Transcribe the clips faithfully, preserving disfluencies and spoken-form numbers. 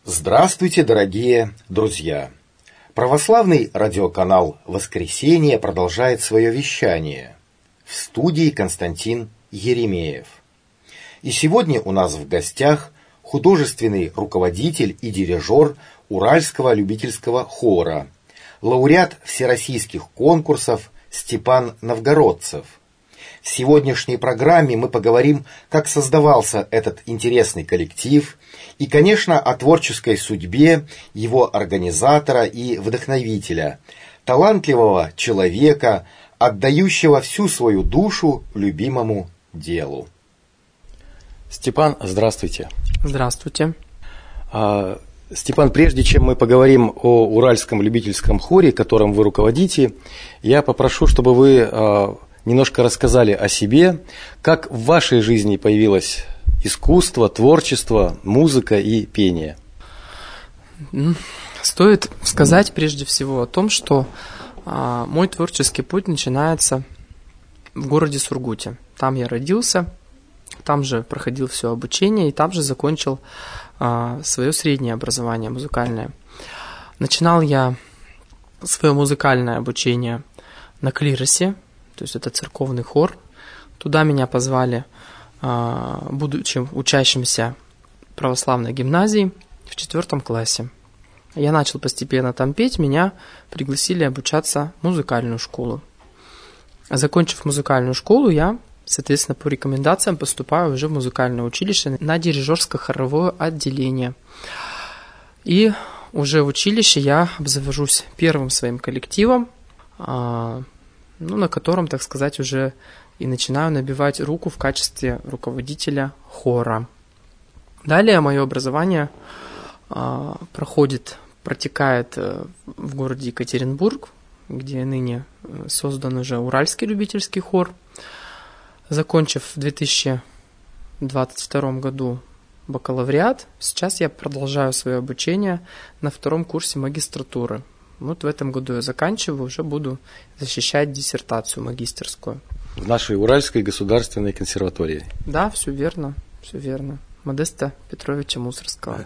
Здравствуйте, дорогие друзья! Православный радиоканал «Воскресенье» продолжает свое вещание. В студии Константин Еремеев. И сегодня у нас в гостях художественный руководитель и дирижер Уральского любительского хора, лауреат всероссийских конкурсов Степан Новгородцев. В сегодняшней программе мы поговорим, как создавался этот интересный коллектив и, конечно, о творческой судьбе его организатора и вдохновителя, талантливого человека, отдающего всю свою душу любимому делу. Степан, здравствуйте. Здравствуйте. А, Степан, прежде чем мы поговорим о Уральском любительском хоре, которым вы руководите, я попрошу, чтобы вы а, немножко рассказали о себе, как в вашей жизни появилось искусство, творчество, музыка и пение. Стоит сказать прежде всего о том, что а, мой творческий путь начинается в городе Сургуте. Там я родился, там же проходил все обучение и там же закончил а, свое среднее образование музыкальное. Начинал я свое музыкальное обучение на клиросе, то есть это церковный хор. Туда меня позвали, а, будучи учащимся православной гимназии в четвертом классе. Я начал постепенно там петь, меня пригласили обучаться в музыкальную школу. Закончив музыкальную школу, я, соответственно, по рекомендациям поступаю уже в музыкальное училище на дирижерско-хоровое отделение. И уже в училище я обзавожусь первым своим коллективом, ну, на котором, так сказать, уже и начинаю набивать руку в качестве руководителя хора. Далее мое образование а, проходит, протекает в городе Екатеринбург, где ныне создан уже Уральский любительский хор. Закончив в две тысячи двадцать втором году бакалавриат, сейчас я продолжаю свое обучение на втором курсе магистратуры. Вот в этом году я заканчиваю, уже буду защищать диссертацию магистерскую. В нашей Уральской государственной консерватории. Да, все верно, все верно. Модеста Петровича Мусорского.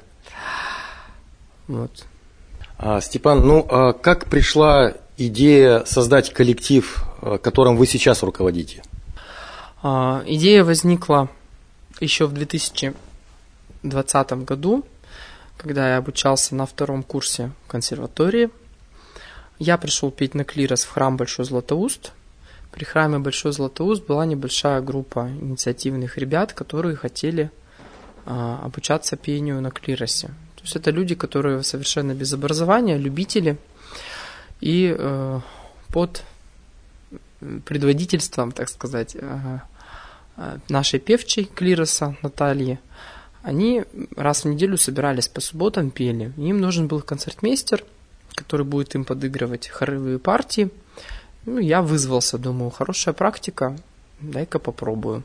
Вот. А, Степан, ну а как пришла идея создать коллектив, которым вы сейчас руководите? А, идея возникла еще в две тысячи двадцатом году, когда я обучался на втором курсе консерватории. Я пришел петь на клирос в храм Большой Златоуст. При храме Большой Златоуст была небольшая группа инициативных ребят, которые хотели а, обучаться пению на клиросе. То есть это люди, которые совершенно без образования, любители. И э, под предводительством, так сказать, э, нашей певчей клироса Натальи, они раз в неделю собирались по субботам, пели. Им нужен был концертмейстер, который будет им подыгрывать хоровые партии. Ну, я вызвался, думаю, хорошая практика, дай-ка попробую.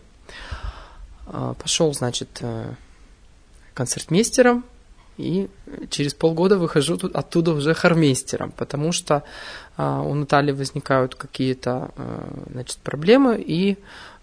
Пошел, значит, концертмейстером, и через полгода выхожу оттуда уже хормейстером, потому что у Натальи возникают какие-то, значит, проблемы, и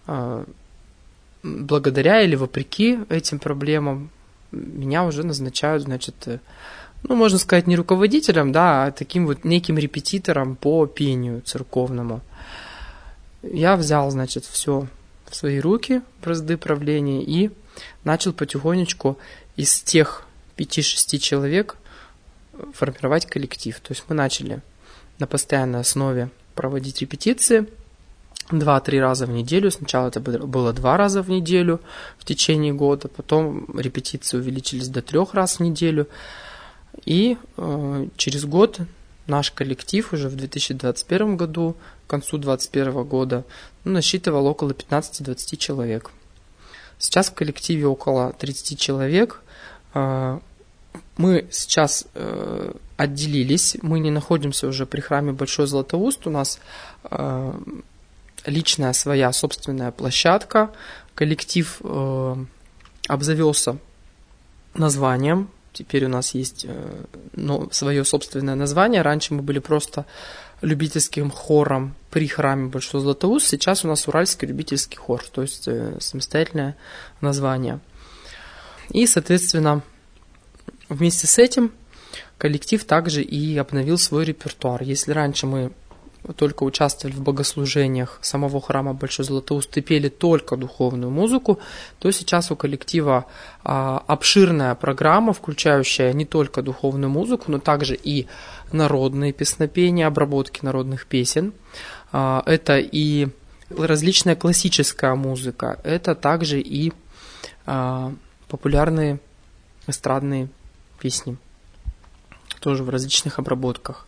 благодаря или вопреки этим проблемам меня уже назначают, значит, ну, можно сказать, не руководителем, да, а таким вот неким репетитором по пению церковному. Я взял, значит, все в свои руки, бразды правления, и начал потихонечку из тех пяти-шести человек формировать коллектив. То есть мы начали на постоянной основе проводить репетиции два-три раза в неделю. Сначала это было два раза в неделю в течение года, потом репетиции увеличились до трех раз в неделю. И э, через год наш коллектив уже в две тысячи двадцать первом году, к концу две тысячи двадцать первого года, ну, насчитывал около пятнадцати-двадцати человек. Сейчас в коллективе около тридцати человек. Э, мы сейчас э, отделились, мы не находимся уже при храме Большой Златоуст, у нас э, личная своя собственная площадка. Коллектив э, обзавелся названием. Теперь у нас есть ну, свое собственное название. Раньше мы были просто любительским хором при храме Большой Златоуст. Сейчас у нас Уральский любительский хор, то есть самостоятельное название. И, соответственно, вместе с этим коллектив также и обновил свой репертуар. Если раньше мы только участвовали в богослужениях самого храма Большой Златоуст и пели только духовную музыку, то сейчас у коллектива а, обширная программа, включающая не только духовную музыку, но также и народные песнопения, обработки народных песен. А, это и различная классическая музыка, это также и а, популярные эстрадные песни, тоже в различных обработках.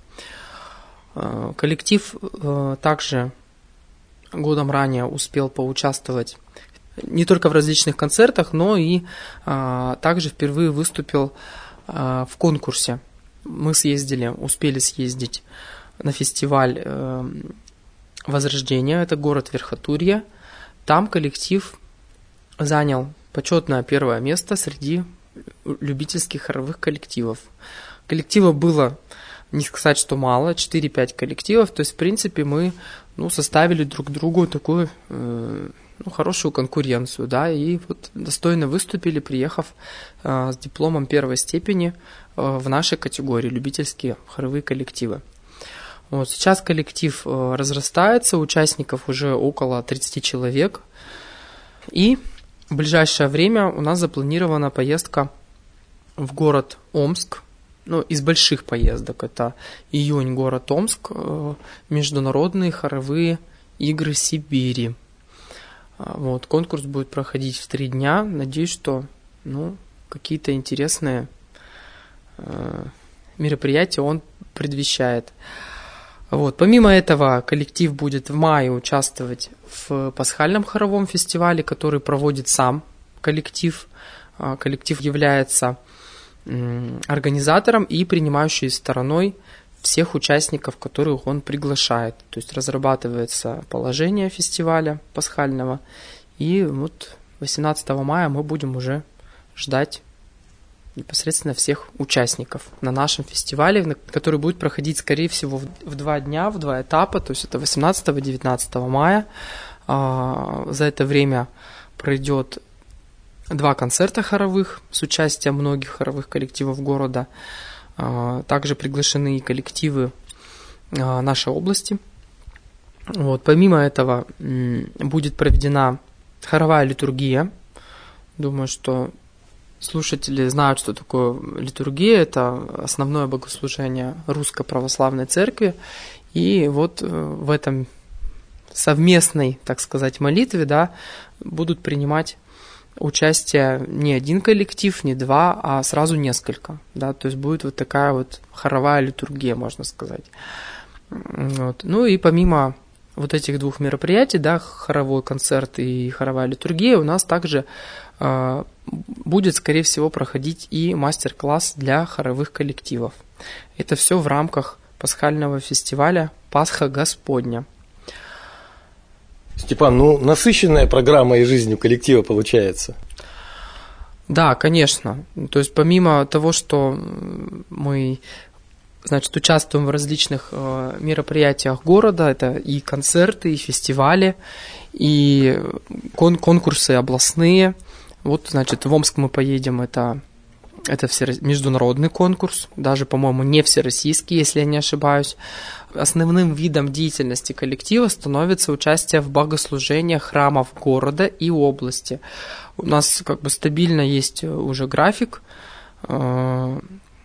Коллектив также годом ранее успел поучаствовать не только в различных концертах, но и также впервые выступил в конкурсе. Мы съездили, успели съездить на фестиваль Возрождения, это город Верхотурье. Там коллектив занял почетное первое место среди любительских хоровых коллективов. Коллектива было, не сказать, что мало, четыре-пять коллективов, то есть, в принципе, мы ну, составили друг другу такую э, ну, хорошую конкуренцию, да, и вот достойно выступили, приехав э, с дипломом первой степени э, в нашей категории, любительские хоровые коллективы. Вот, сейчас коллектив э, разрастается, участников уже около тридцати человек, и в ближайшее время у нас запланирована поездка в город Омск. Ну, из больших поездок это июнь, город Омск, международные хоровые игры Сибири. Вот, конкурс будет проходить в три дня. Надеюсь, что ну, какие-то интересные э, мероприятия он предвещает. Вот, помимо этого, коллектив будет в мае участвовать в пасхальном хоровом фестивале, который проводит сам коллектив. Коллектив является организатором и принимающей стороной всех участников, которых он приглашает. То есть разрабатывается положение фестиваля пасхального. И вот восемнадцатого мая мы будем уже ждать непосредственно всех участников на нашем фестивале, который будет проходить, скорее всего, в два дня, в два этапа. То есть это восемнадцатого-девятнадцатого мая. За это время пройдет два концерта хоровых с участием многих хоровых коллективов города. Также приглашены и коллективы нашей области. Вот. Помимо этого будет проведена хоровая литургия. Думаю, что слушатели знают, что такое литургия. Это основное богослужение Русской Православной Церкви. И вот в этом совместной, так сказать, молитве, да, будут принимать участие не один коллектив, не два, а сразу несколько. Да, то есть будет вот такая вот хоровая литургия, можно сказать. Вот. Ну и помимо вот этих двух мероприятий, да, хоровой концерт и хоровая литургия, у нас также э, будет, скорее всего, проходить и мастер-класс для хоровых коллективов. Это все в рамках пасхального фестиваля «Пасха Господня». Степан, ну насыщенная программа и жизнь у коллектива получается. Да, конечно. То есть помимо того, что мы, значит, участвуем в различных э, мероприятиях города, это и концерты, и фестивали, и кон- конкурсы областные. Вот, значит, в Омск мы поедем, это, это все, международный конкурс, даже, по-моему, не всероссийский, если я не ошибаюсь. Основным видом деятельности коллектива становится участие в богослужениях храмов города и области. У нас как бы стабильно есть уже график, который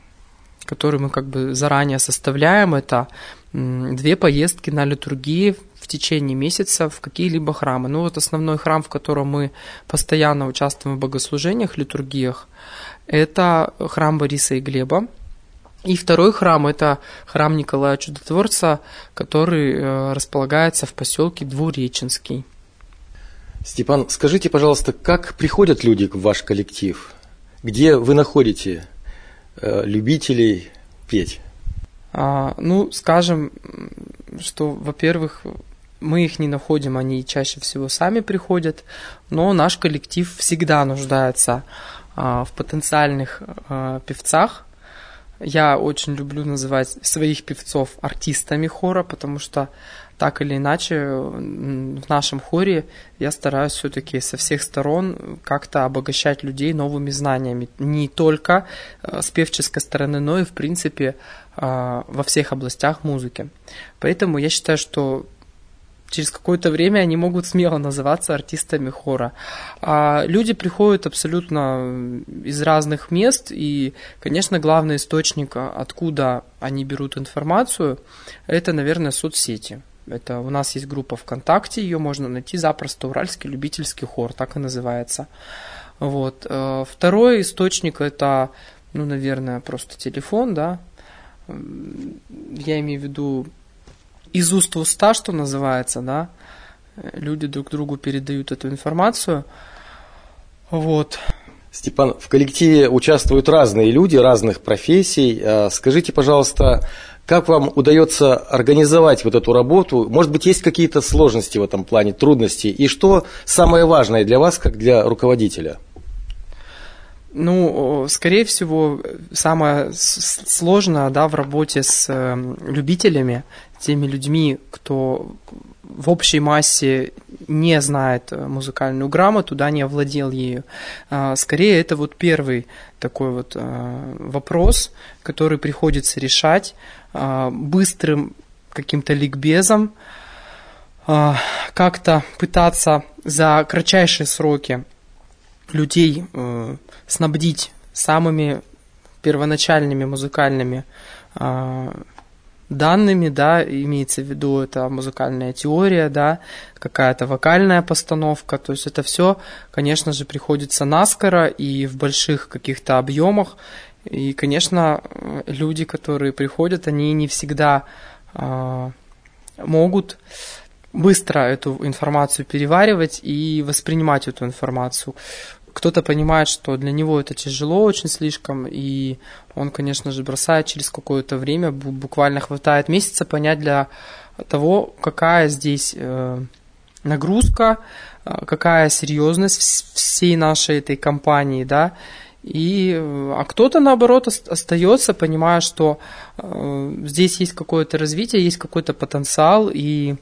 мы как бы заранее составляем. Это две поездки на литургии в течение месяца в какие-либо храмы. Ну вот основной храм, в котором мы постоянно участвуем в богослужениях, литургиях, это храм Бориса и Глеба. И второй храм – это храм Николая Чудотворца, который располагается в поселке Двуреченский. Степан, скажите, пожалуйста, как приходят люди в ваш коллектив? Где вы находите э, любителей петь? А, ну, скажем, что, во-первых, мы их не находим, они чаще всего сами приходят, но наш коллектив всегда нуждается а, в потенциальных а, певцах, Я очень люблю называть своих певцов артистами хора, потому что так или иначе в нашем хоре я стараюсь все-таки со всех сторон как-то обогащать людей новыми знаниями. Не только с певческой стороны, но и в принципе во всех областях музыки. Поэтому я считаю, что через какое-то время они могут смело называться артистами хора. А люди приходят абсолютно из разных мест, и, конечно, главный источник, откуда они берут информацию, это, наверное, соцсети. Это у нас есть группа ВКонтакте, ее можно найти запросто, Уральский любительский хор, так и называется. Вот. Второй источник это, ну, наверное, просто телефон, да. Я имею в виду из уст в уста, что называется, да. Люди друг другу передают эту информацию. Вот. Степан, в коллективе участвуют разные люди, разных профессий. Скажите, пожалуйста, как вам удается организовать вот эту работу? Может быть, есть какие-то сложности в этом плане, трудности? И что самое важное для вас, как для руководителя? Ну, скорее всего, самое сложное, да, в работе с любителями, теми людьми, кто в общей массе не знает музыкальную грамоту, да, не овладел ею. Скорее, это вот первый такой вот вопрос, который приходится решать быстрым каким-то ликбезом, как-то пытаться за кратчайшие сроки людей э, снабдить самыми первоначальными музыкальными э, данными, да, имеется в виду это музыкальная теория, да, какая-то вокальная постановка, то есть это все, конечно же, приходится наскоро и в больших каких-то объемах, и, конечно, люди, которые приходят, они не всегда э, могут быстро эту информацию переваривать и воспринимать эту информацию. Кто-то понимает, что для него это тяжело очень слишком, и он, конечно же, бросает через какое-то время, буквально хватает месяца понять для того, какая здесь нагрузка, какая серьезность всей нашей этой кампании, да, и, а кто-то, наоборот, остается, понимая, что здесь есть какое-то развитие, есть какой-то потенциал, и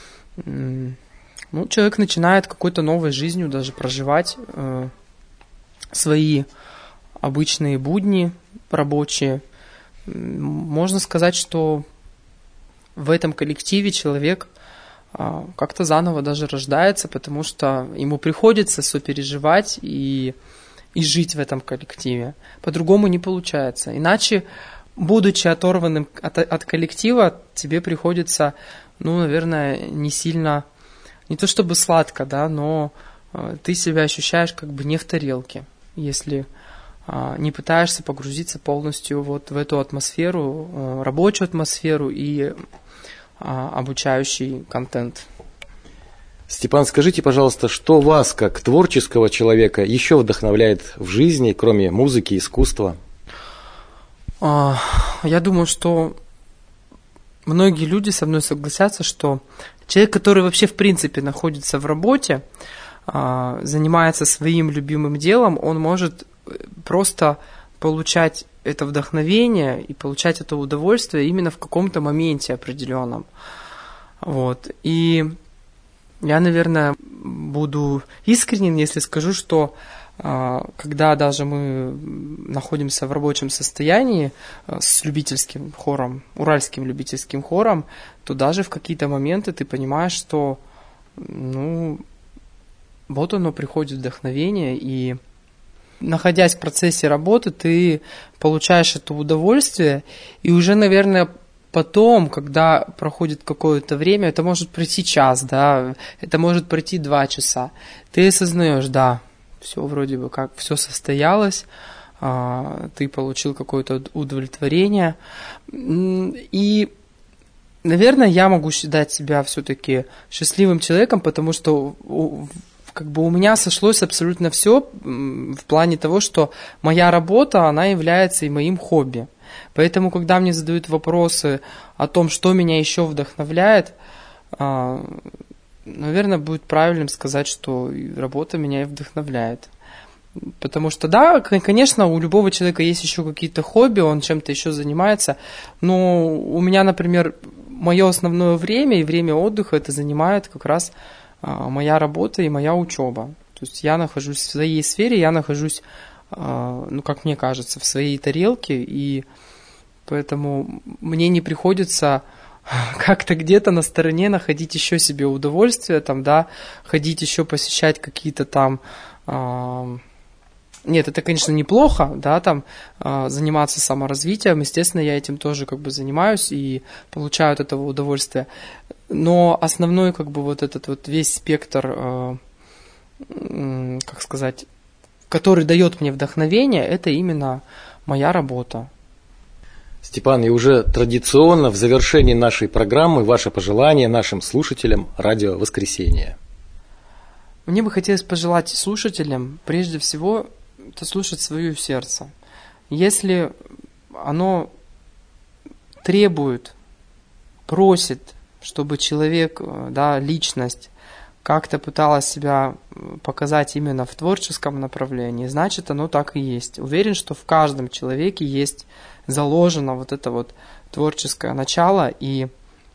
ну, человек начинает какой-то новой жизнью даже проживать э, свои обычные будни рабочие. Можно сказать, что в этом коллективе человек э, как-то заново даже рождается, потому что ему приходится сопереживать и, и жить в этом коллективе. По-другому не получается. Иначе, будучи оторванным от, от коллектива, тебе приходится, ну, наверное, не сильно, не то чтобы сладко, да, но э, ты себя ощущаешь как бы не в тарелке, если э, не пытаешься погрузиться полностью вот в эту атмосферу, э, рабочую атмосферу и э, обучающий контент. Степан, скажите, пожалуйста, что вас, как творческого человека, еще вдохновляет в жизни, кроме музыки, искусства? А, я думаю, что многие люди со мной согласятся, что человек, который вообще в принципе находится в работе, занимается своим любимым делом, он может просто получать это вдохновение и получать это удовольствие именно в каком-то моменте определенном. Вот. И я, наверное, буду искренен, если скажу, что когда даже мы находимся в рабочем состоянии с любительским хором, уральским любительским хором, то даже в какие-то моменты ты понимаешь, что, ну, вот оно приходит вдохновение, и находясь в процессе работы, ты получаешь это удовольствие, и уже, наверное, потом, когда проходит какое-то время, это может пройти час, да, это может пройти два часа, ты осознаешь, да, все вроде бы как, все состоялось, ты получил какое-то удовлетворение. И, наверное, я могу считать себя все-таки счастливым человеком, потому что как бы у меня сошлось абсолютно все в плане того, что моя работа, она является и моим хобби. Поэтому, когда мне задают вопросы о том, что меня еще вдохновляет, наверное, будет правильным сказать, что работа меня и вдохновляет. Потому что, да, конечно, у любого человека есть еще какие-то хобби, он чем-то еще занимается, но у меня, например, мое основное время и время отдыха это занимает как раз а, моя работа и моя учеба. То есть я нахожусь в своей сфере, я нахожусь, а, ну, как мне кажется, в своей тарелке, и поэтому мне не приходится как-то где-то на стороне находить еще себе удовольствие, там, да, ходить еще посещать какие-то там... А, Нет, это, конечно, неплохо, да, там заниматься саморазвитием, естественно, я этим тоже как бы занимаюсь и получаю от этого удовольствие. Но основной как бы вот этот вот весь спектр, как сказать, который дает мне вдохновение, это именно моя работа. Степан, и уже традиционно в завершении нашей программы ваше пожелание нашим слушателям радио «Воскресенье». Мне бы хотелось пожелать слушателям, прежде всего, это слушать свое сердце. Если оно требует, просит, чтобы человек, да, личность, как-то пыталась себя показать именно в творческом направлении, значит, оно так и есть. Уверен, что в каждом человеке есть заложено вот это вот творческое начало, и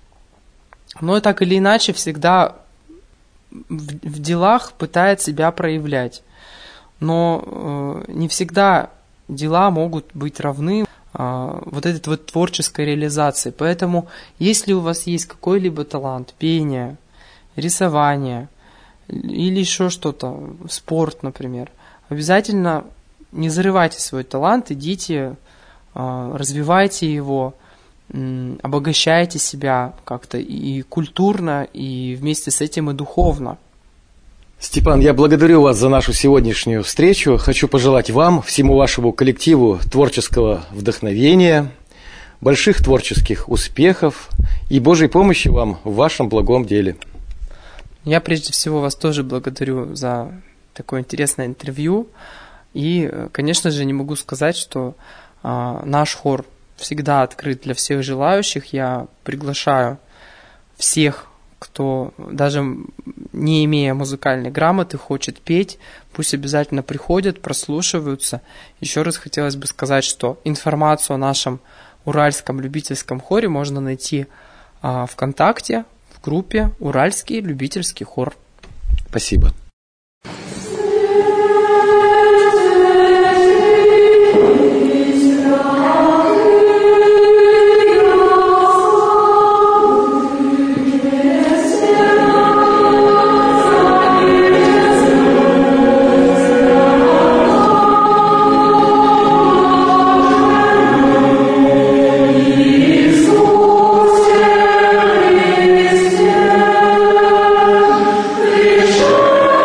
оно так или иначе всегда в, в делах пытает себя проявлять. Но э, не всегда дела могут быть равны э, вот этой вот творческой реализации. Поэтому, если у вас есть какой-либо талант, пение, рисование или еще что-то, спорт, например, обязательно не зарывайте свой талант, идите, э, развивайте его, э, обогащайте себя как-то и культурно, и вместе с этим и духовно. Степан, я благодарю вас за нашу сегодняшнюю встречу. Хочу пожелать вам, всему вашему коллективу творческого вдохновения, больших творческих успехов и Божьей помощи вам в вашем благом деле. Я прежде всего вас тоже благодарю за такое интересное интервью. И, конечно же, не могу сказать, что а, наш хор всегда открыт для всех желающих. Я приглашаю всех, кто даже не имея музыкальной грамоты хочет петь, пусть обязательно приходят, прослушиваются. Еще раз хотелось бы сказать, что информацию о нашем уральском любительском хоре можно найти а, ВКонтакте в группе «Уральский любительский хор». Спасибо. Sure.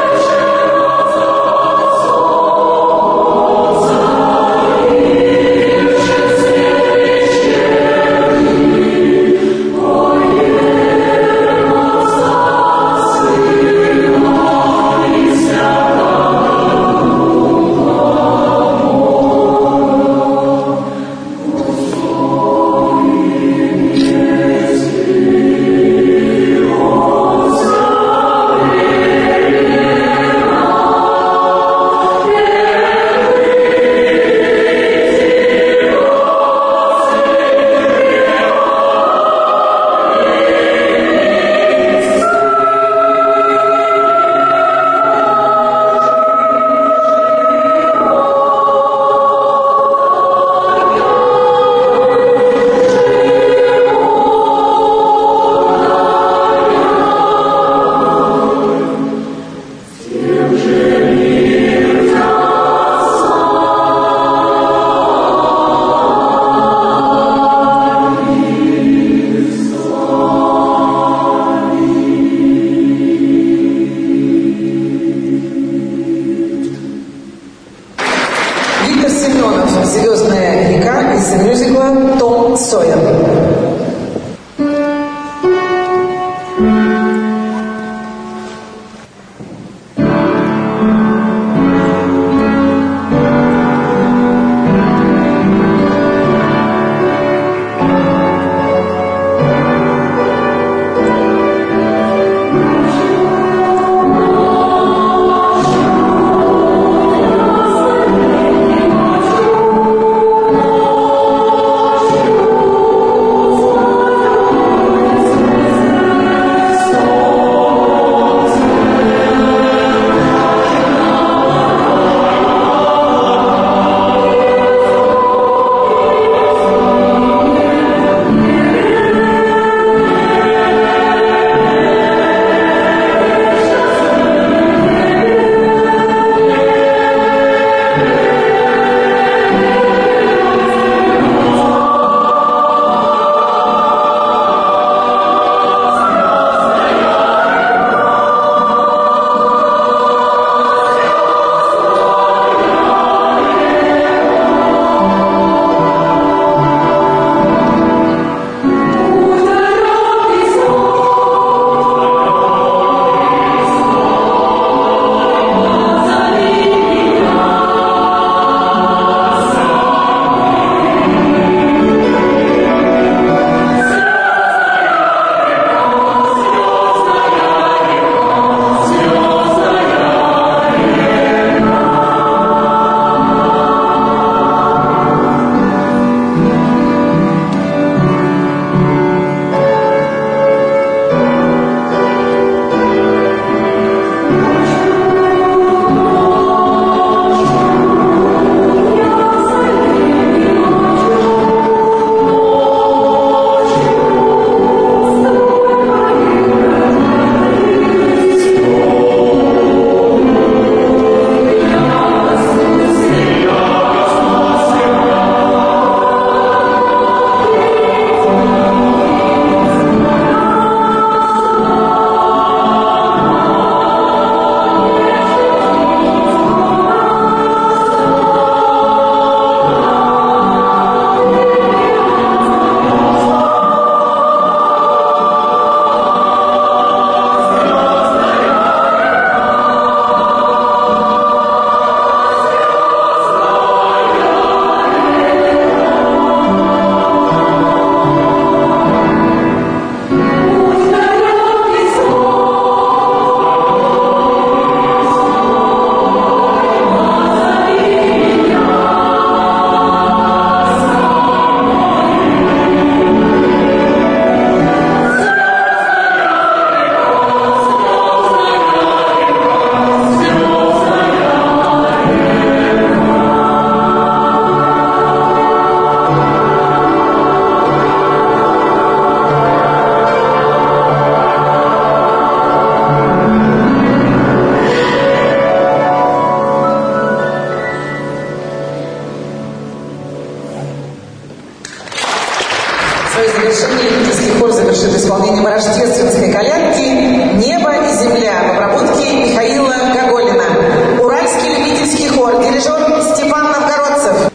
свое завершение любительский хор завершит исполнением рождественской колядки «Небо и земля» в обработке Михаила Гоголина. Уральский любительский хор, дирижер Степан Новгородцев.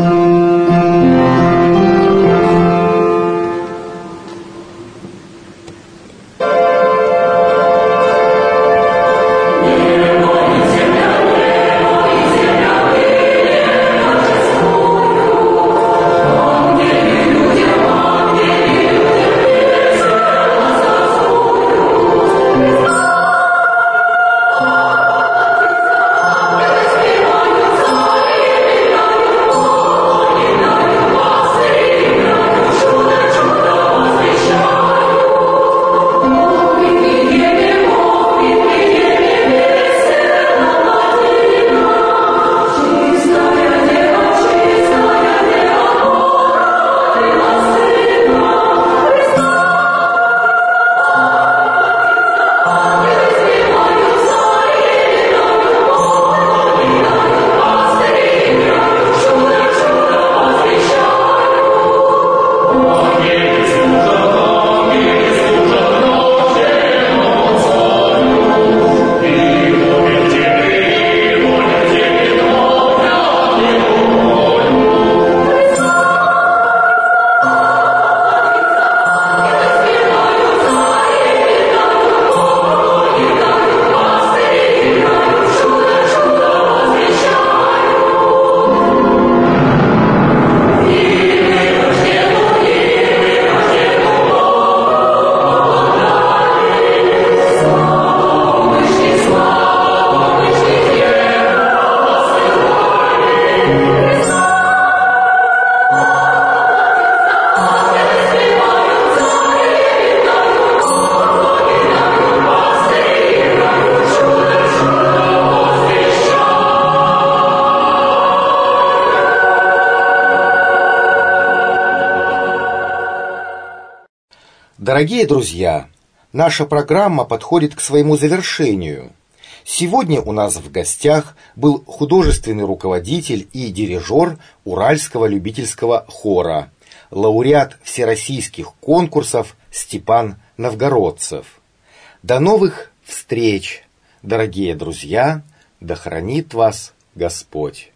Дорогие друзья, наша программа подходит к своему завершению. Сегодня у нас в гостях был художественный руководитель и дирижер Уральского любительского хора, лауреат всероссийских конкурсов Степан Новгородцев. До новых встреч, дорогие друзья, да хранит вас Господь!